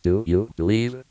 Do you believe?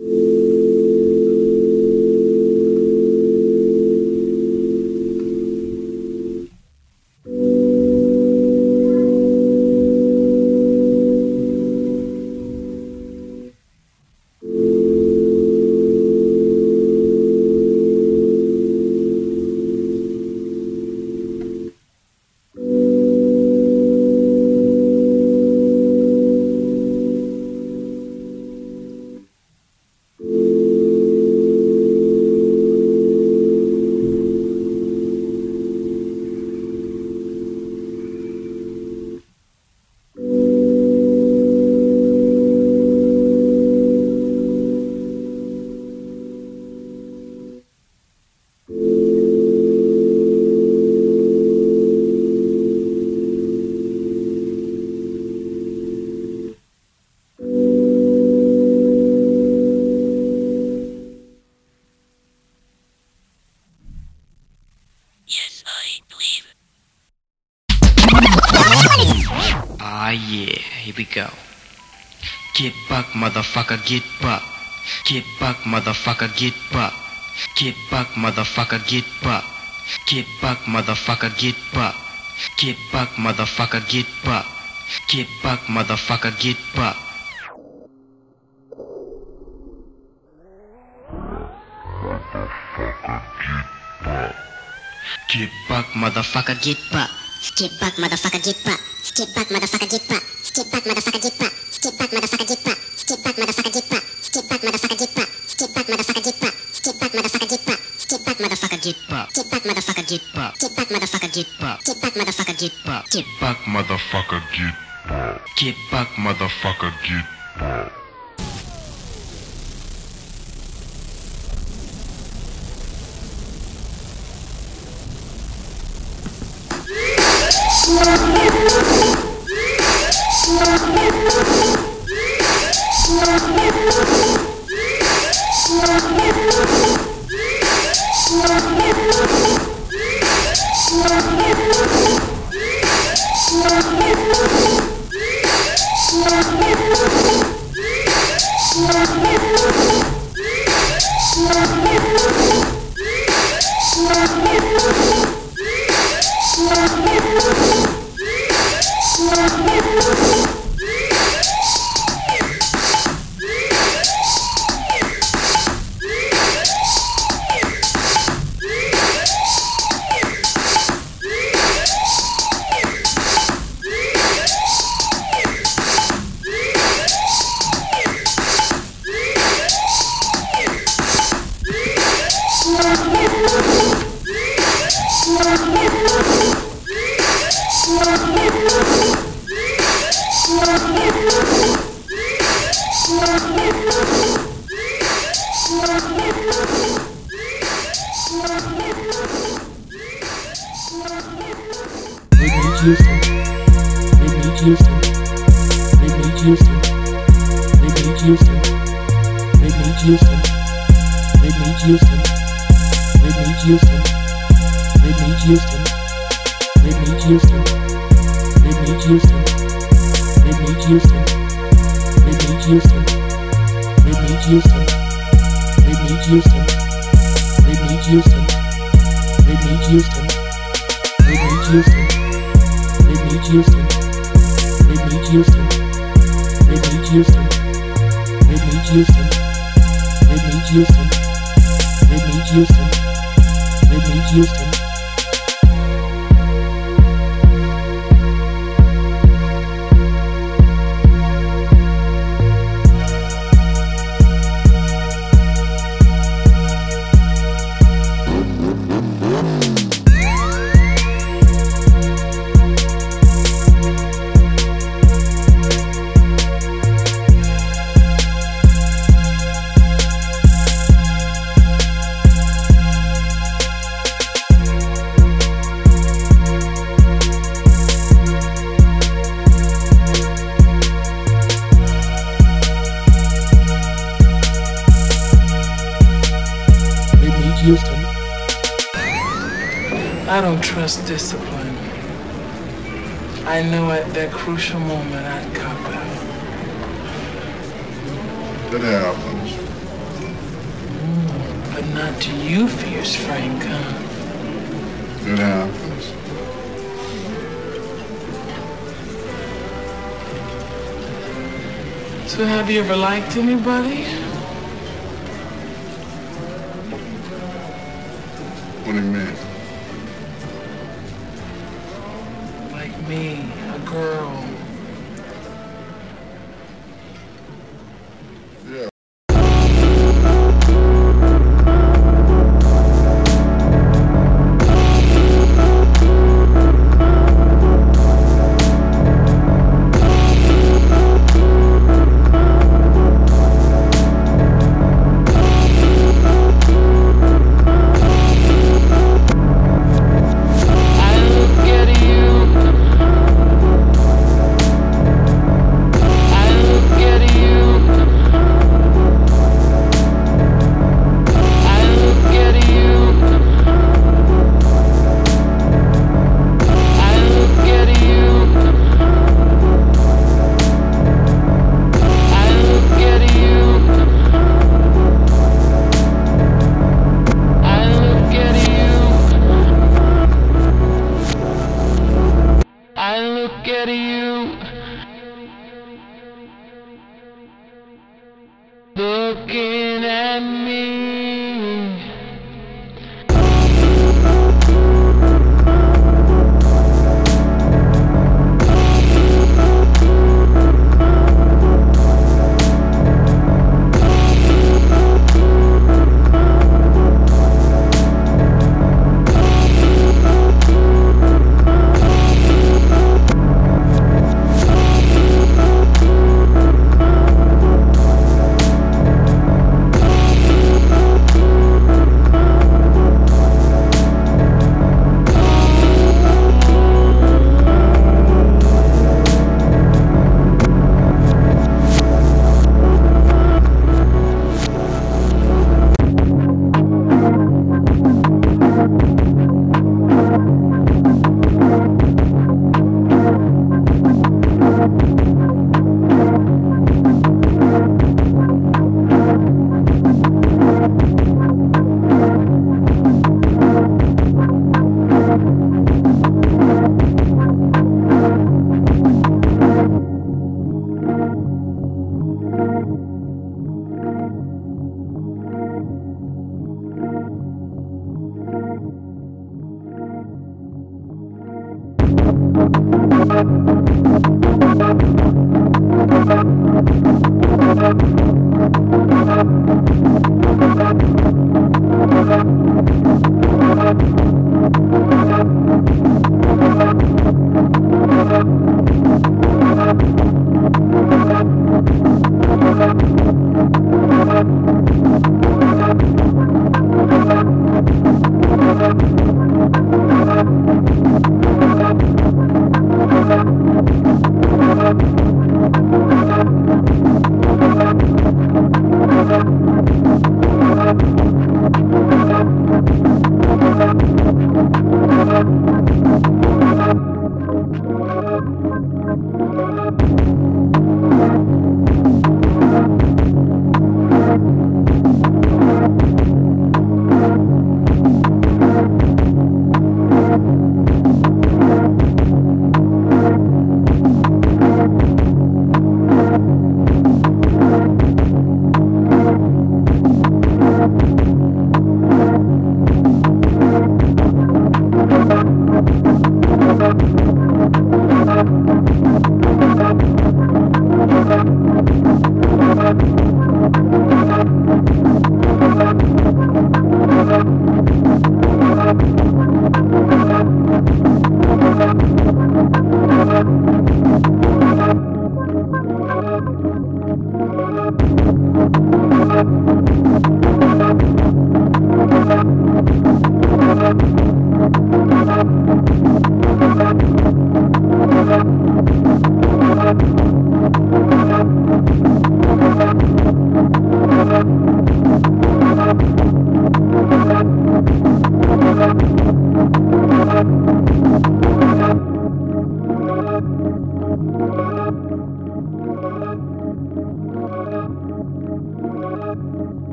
Ah yeah, here we go. Get buck, motherfucker, get buck. Get buck, motherfucker, get buck. Get buck, motherfucker, get buck. Get buck, motherfucker, get buck. Get buck, motherfucker, get buck. Get buck, motherfucker, get buck. Get buck, motherfucker, get buck. Skip back, motherfucker, get back. Skip back, motherfucker, get back. Skip back, motherfucker, get back. Skip back, motherfucker, get back. Skip back, motherfucker, get back. Skip back, motherfucker, get back. Skip back, motherfucker, get back. Skip back, motherfucker, get back. Skip back, motherfucker, get back. Skip back, motherfucker, get back. Skip back, motherfucker, get back. Skip back, motherfucker, get back. Get buck, motherfucker, get buck. Get buck, motherfucker, get buck. I don't trust discipline. I knew at that crucial moment I'd cop out. It happens. But not to you, fierce Frank, huh? It happens. So have you ever liked anybody? What do you mean? Like me, a girl. Yeah. I look at you, looking at me.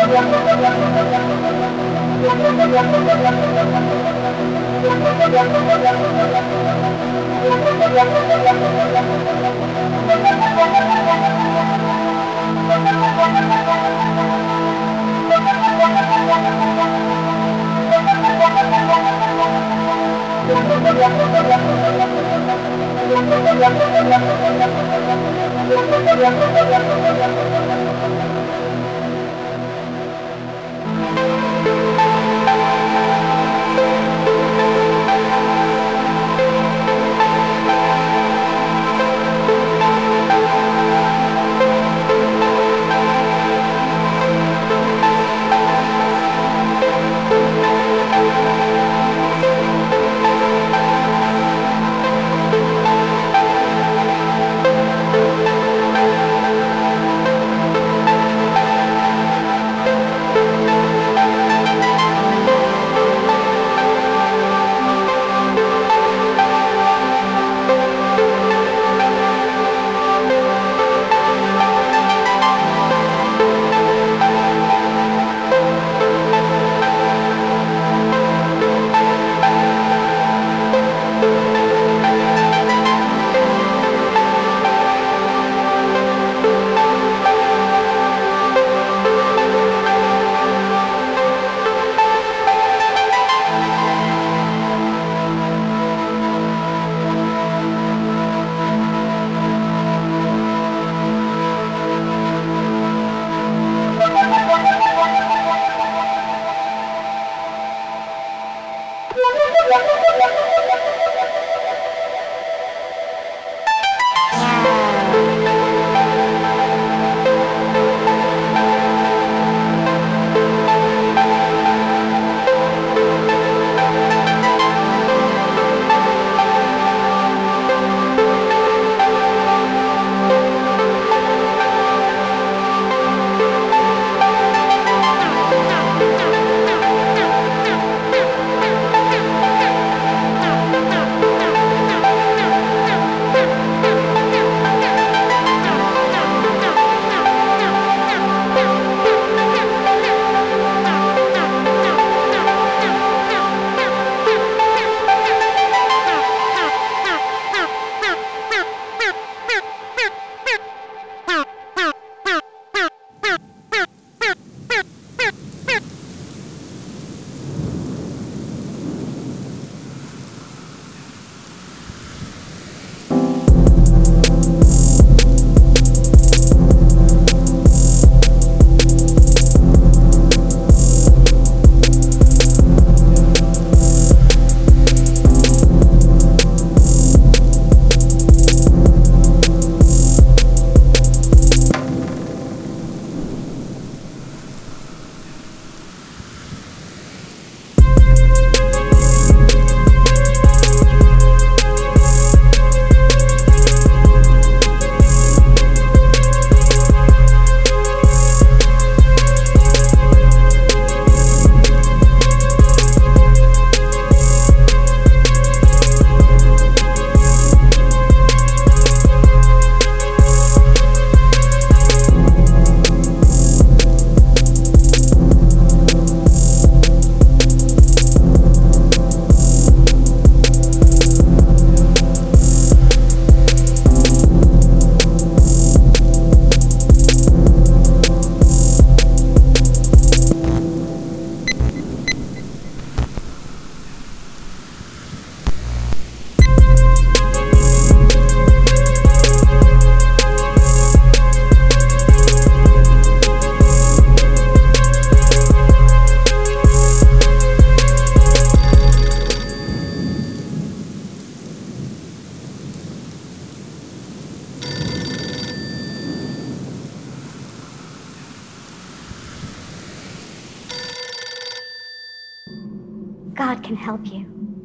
God can help you.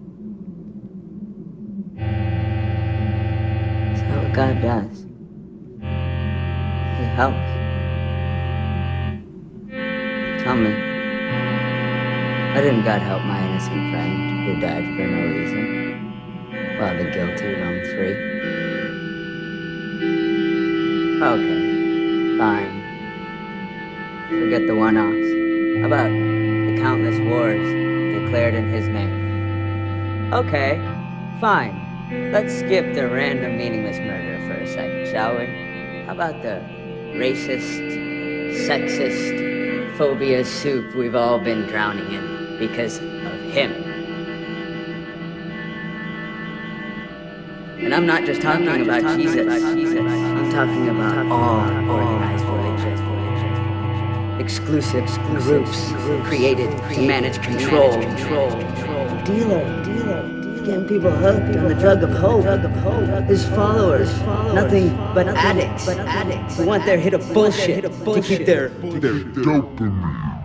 Is that what God does? He helps. Tell me, why didn't God help my innocent friend who died for no reason, while the guilty roam free? Okay, fine. Forget the one-offs. How about the countless wars declared in his name? Okay, fine. Let's skip the random meaningless murder for a second, shall we? How about the racist, sexist, phobia soup we've all been drowning in because of him? And I'm not just talking about Jesus. I'm talking about all organized religion. Exclusive groups created to manage control. Dealer. Getting people hooked on the drug of hope. His followers, nothing but addicts who want their hit of bullshit to keep their Dopamine.